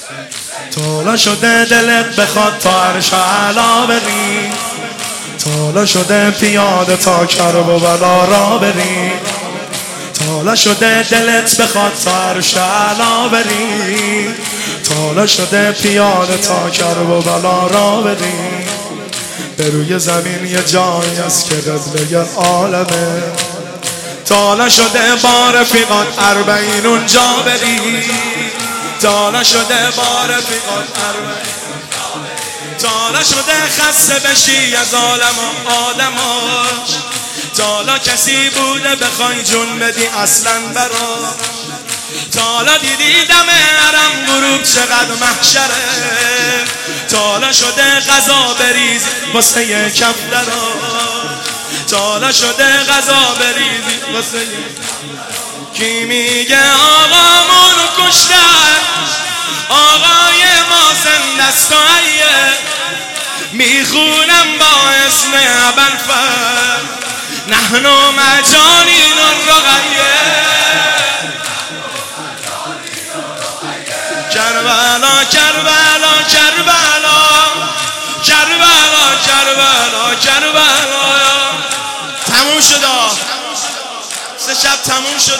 طالا شده دلت بخواد تا عرش اعلا بری، طالا شده پیاده تا کرب و بلا را بری، طالا شده دلت بخواد تا عرش اعلا بری، طالا شده پیاده تا کرب و بلا را بری. به روی زمین یه جایی است که قبله عالمه، طالا شده با رفیقات 40 اونجا بری، طالا شده با رفیقات 40، طالا شده خسته بشی از عالم و آدماش، طالا کسی بوده بخوای جون بدی اصلا برا، طالا دیدی دم حرم غروب چقدر محشره، طالا شده غذا بریزی واسه کفترا، طالا شده غذا بریزی واسه کی میگه آقامونو کشتن، آقای ما زندست و حیه، میخونم با اسم ابوالفضل نحن مجانین الرقیه، کربلا کربلا کربلا کربلا کربلا کربلا. تموم شد، 3 شب تموم شد.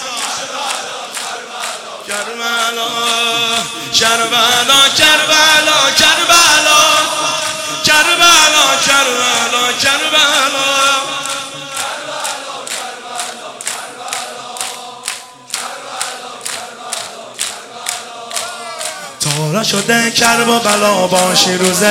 کربلا کربلا کربلا کربلا کربلا کربلا کربلا. طالا شده کرب و بلا باشی روز 40،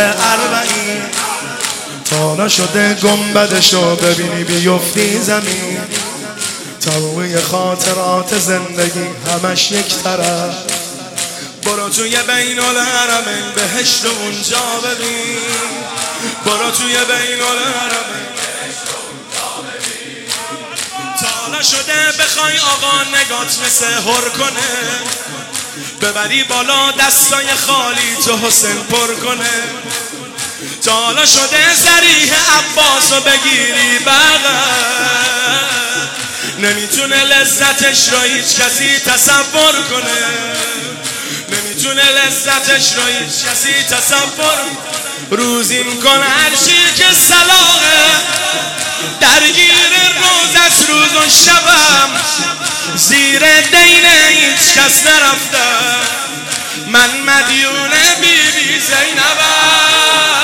طالا شده گنبدشو ببینی بیفتی زمین، تموم خاطرات زندگی همش یک طرف، برو توی بین الحرمین بهشت اونجا ببین، برو توی بین الحرمین بهشت اونجا ببین. طالا شده بخوای آقا نگات مثل هر کنه، ببری بالا دستای خالی تو حسین پر کنه، طالا شده ذریح عباسو بگیری بغل، نمیتونه لذتش رو هیچ کسی تصور کنه، نمیتونه لذتش رو هیچ کسی تصور. روزی میکنه هرچی که صلاحه، درگیر روزش روز و شبم، زیر دین هیچ کس نرفته، من مدیون بیبی زینبم.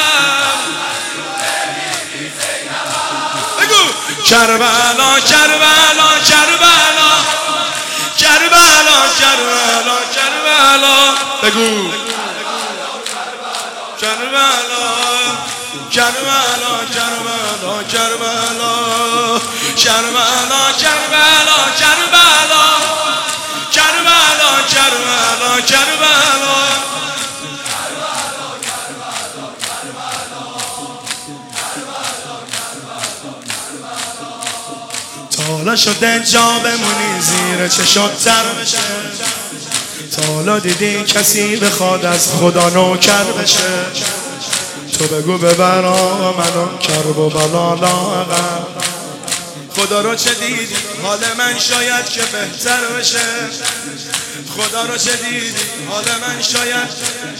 بگو کربلا کربلا کربلا کربلا کربلا کربلا. بگو کربلا کربلا کربلا کربلا کربلا کربلا کربلا کربلا کربلا کربلا. طالا شده جا بمونی زیر چشات تر بشه، طالا دیدی کسی بخواد از خدا نوکر بشه، تو بگو ببر آقا منو کرب و بلا لاغر. خدا رو چه دیدی حال من شاید که بهتر بشه، خدا رو چه دیدی حال من شاید.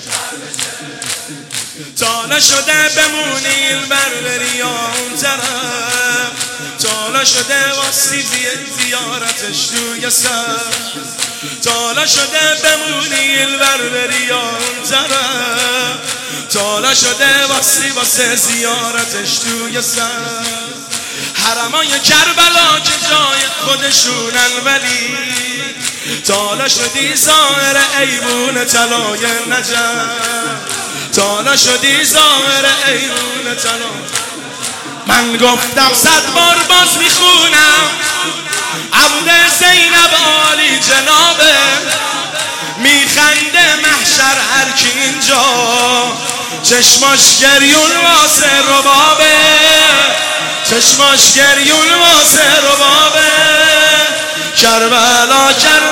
طالا شده بمونی بر بری یا اون طرف، طالا شده واسی زیارتش توی سر، طالا شده بمونی بر بری یا اون طرف، طالا شده واسه زیارتش توی سر. حرمای کربلا که جای خودشونن ولی، طالا شدی ظاهر ایوون طلای نجف، طالا شدی ظاهر ایوون طلا. من گفتم 100 بار باز میخونم، عبد زینب عالی جنابه، میخنده محشر هر کی اینجا، چشماش گریون واسه ربابه، چشماش گریون واسه ربابه. کربلا کربلا